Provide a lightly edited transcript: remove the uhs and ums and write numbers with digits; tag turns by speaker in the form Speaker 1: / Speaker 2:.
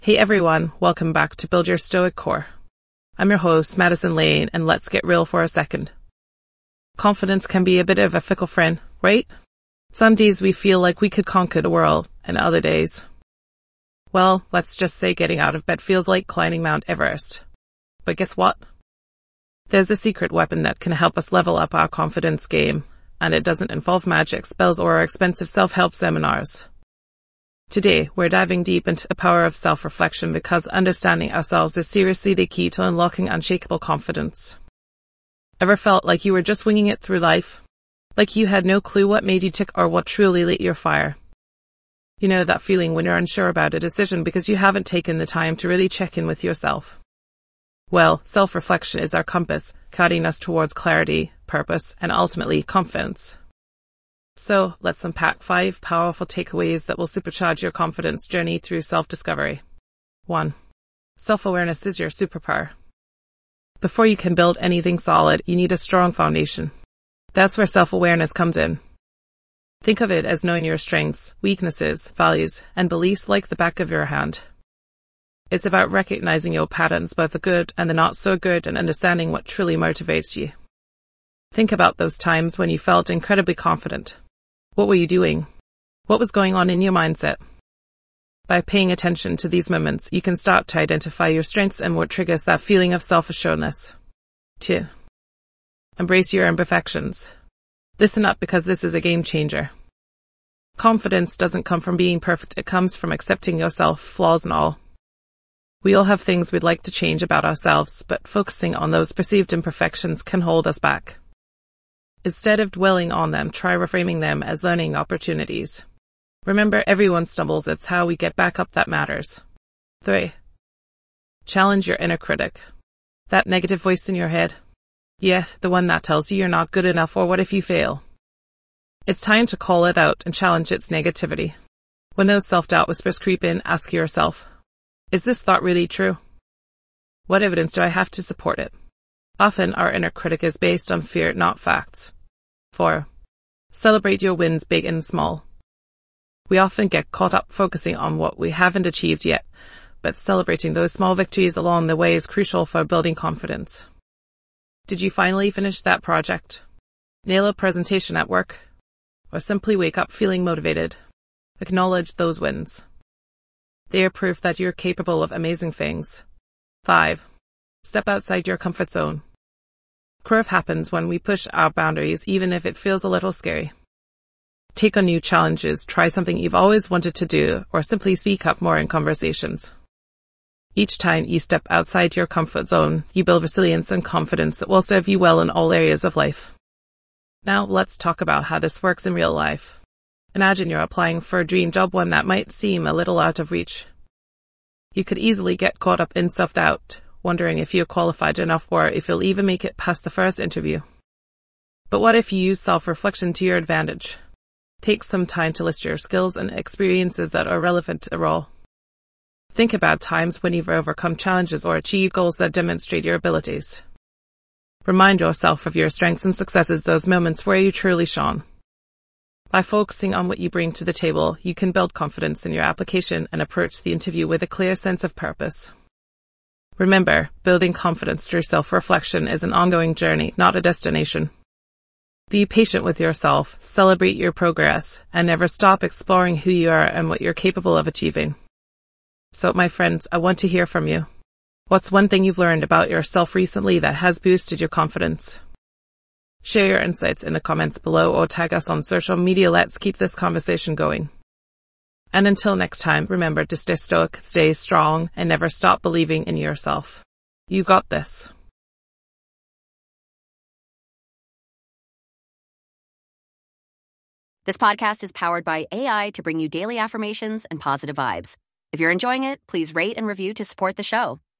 Speaker 1: Hey everyone, welcome back to Build Your Stoic Core. I'm your host, Madison Lane, and let's get real for a second. Confidence can be a bit of a fickle friend, right? Some days we feel like we could conquer the world, and other days, well, let's just say getting out of bed feels like climbing Mount Everest. But guess what? There's a secret weapon that can help us level up our confidence game, and it doesn't involve magic, spells, or expensive self-help seminars. Today, we're diving deep into the power of self-reflection because understanding ourselves is seriously the key to unlocking unshakable confidence. Ever felt like you were just winging it through life? Like you had no clue what made you tick or what truly lit your fire? You know that feeling when you're unsure about a decision because you haven't taken the time to really check in with yourself? Well, self-reflection is our compass, guiding us towards clarity, purpose, and ultimately confidence. So, let's unpack 5 powerful takeaways that will supercharge your confidence journey through self-discovery. 1. Self-awareness is your superpower. Before you can build anything solid, you need a strong foundation. That's where self-awareness comes in. Think of it as knowing your strengths, weaknesses, values, and beliefs like the back of your hand. It's about recognizing your patterns, both the good and the not so good, and understanding what truly motivates you. Think about those times when you felt incredibly confident. What were you doing? What was going on in your mindset? By paying attention to these moments, you can start to identify your strengths and what triggers that feeling of self-assuredness. 2. Embrace your imperfections. Listen up because this is a game changer. Confidence doesn't come from being perfect, it comes from accepting yourself, flaws and all. We all have things we'd like to change about ourselves, but focusing on those perceived imperfections can hold us back. Instead of dwelling on them, try reframing them as learning opportunities. Remember, everyone stumbles, it's how we get back up that matters. 3. Challenge your inner critic. That negative voice in your head. Yeah, the one that tells you you're not good enough or what if you fail. It's time to call it out and challenge its negativity. When those self-doubt whispers creep in, ask yourself, is this thought really true? What evidence do I have to support it? Often, our inner critic is based on fear, not facts. 4. Celebrate your wins, big and small. We often get caught up focusing on what we haven't achieved yet, but celebrating those small victories along the way is crucial for building confidence. Did you finally finish that project? Nail a presentation at work? Or simply wake up feeling motivated? Acknowledge those wins. They are proof that you're capable of amazing things. 5. Step outside your comfort zone. Growth happens when we push our boundaries, even if it feels a little scary. Take on new challenges, try something you've always wanted to do, or simply speak up more in conversations. Each time you step outside your comfort zone, you build resilience and confidence that will serve you well in all areas of life. Now let's talk about how this works in real life. Imagine you're applying for a dream job, one that might seem a little out of reach. You could easily get caught up in self-doubt, wondering if you're qualified enough or if you'll even make it past the first interview. But what if you use self-reflection to your advantage? Take some time to list your skills and experiences that are relevant to the role. Think about times when you've overcome challenges or achieved goals that demonstrate your abilities. Remind yourself of your strengths and successes, those moments where you truly shone. By focusing on what you bring to the table, you can build confidence in your application and approach the interview with a clear sense of purpose. Remember, building confidence through self-reflection is an ongoing journey, not a destination. Be patient with yourself, celebrate your progress, and never stop exploring who you are and what you're capable of achieving. So, my friends, I want to hear from you. What's one thing you've learned about yourself recently that has boosted your confidence? Share your insights in the comments below or tag us on social media. Let's keep this conversation going. And until next time, remember to stay stoic, stay strong, and never stop believing in yourself. You got this.
Speaker 2: This podcast is powered by AI to bring you daily affirmations and positive vibes. If you're enjoying it, please rate and review to support the show.